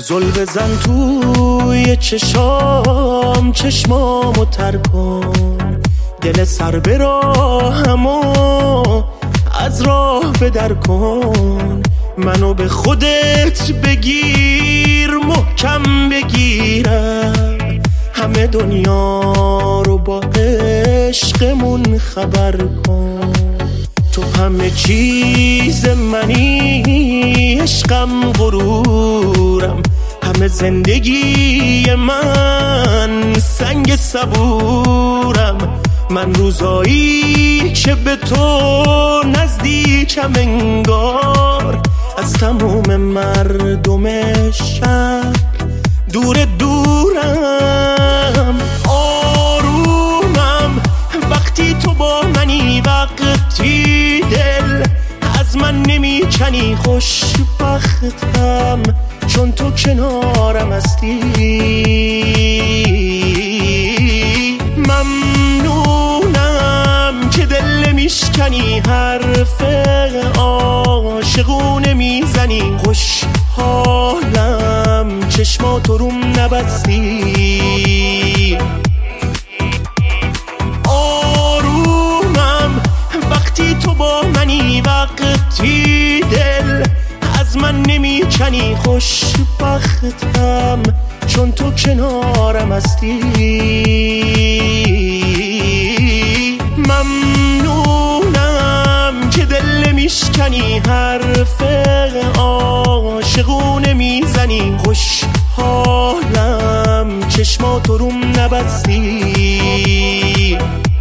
زل بزن توی چشمامو تر کن، دل سر به راهمو از راه بدر کن. منو به خودت بگیر، محکم بگیرم، همه دنیا رو با عشقمون خبر کن. تو همه چیز منی، عشقم غرورم، همه زندگی من سنگ صبورم. من روزایی که به تو نزدیکم انگار، از تموم مردم شهر دور دورم. آرومم وقتی تو با منی، وقتی دل از من نمیکنی. خوشبختم چون تو کنارم هستی. ممنونم که دل نمیشکنی، حرف عاشقونه میزنی. خوشحالم چشماتو روم نبستی. آرومم وقتی تو با منی، وقتی دل از من نمیکنی. خوشبختم چون تو کنارم هستی. ممنونم که دل نمیشکنی، حرف عاشقونه میزنی. خوشحالم چشماتو روم نبستی.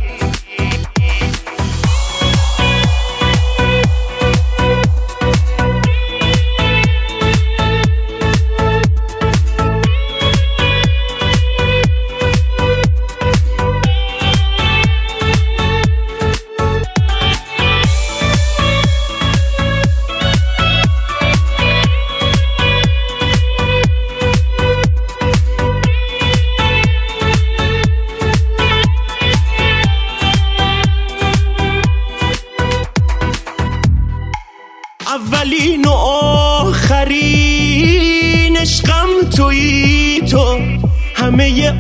اولین و آخرین عشقم تویی تو، همه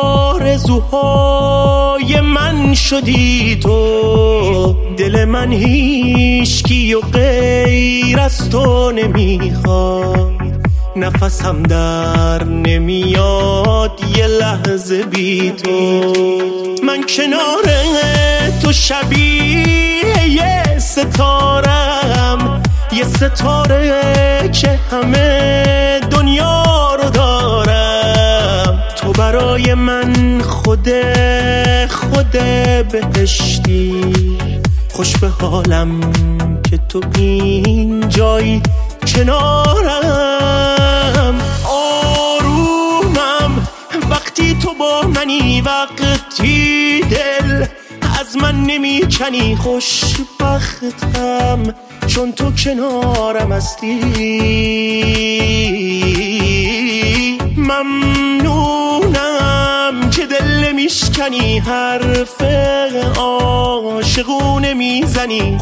آرزوهای من شدی تو. دل من هیچکی و غیر از تو نمیخواد، نفسم در نمیاد یه لحظه بی تو. من کنار تو شبیه یه ستارم، یه ستاره که همه دنیا رو دارم. تو برای من خود بهشتی، خوش به حالم که تو اینجایی کنارم. آرومم وقتی تو با منی، وقتی دل از من نمیکنی. خوشبختم چون تو کنارم هستی. ممنونم که دل نمیشکنی، حرف عاشقونه میزنی.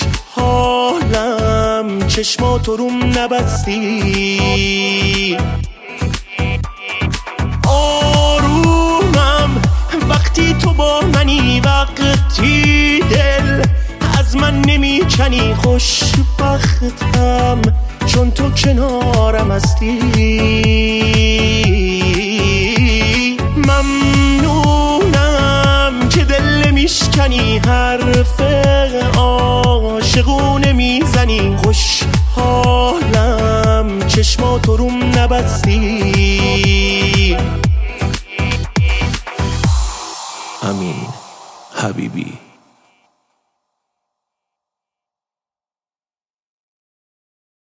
خوشحالم چشماتو روم نبستی. آرومم وقتی تو با منی، وقتی دل از من نمیکنی. خوشبختم چون تو کنارم هستی. ممنونم که دل نمیشکنی، حرف عاشقونه میزنی. خوشحالم چشماتو روم نبستی. امین حبیبی.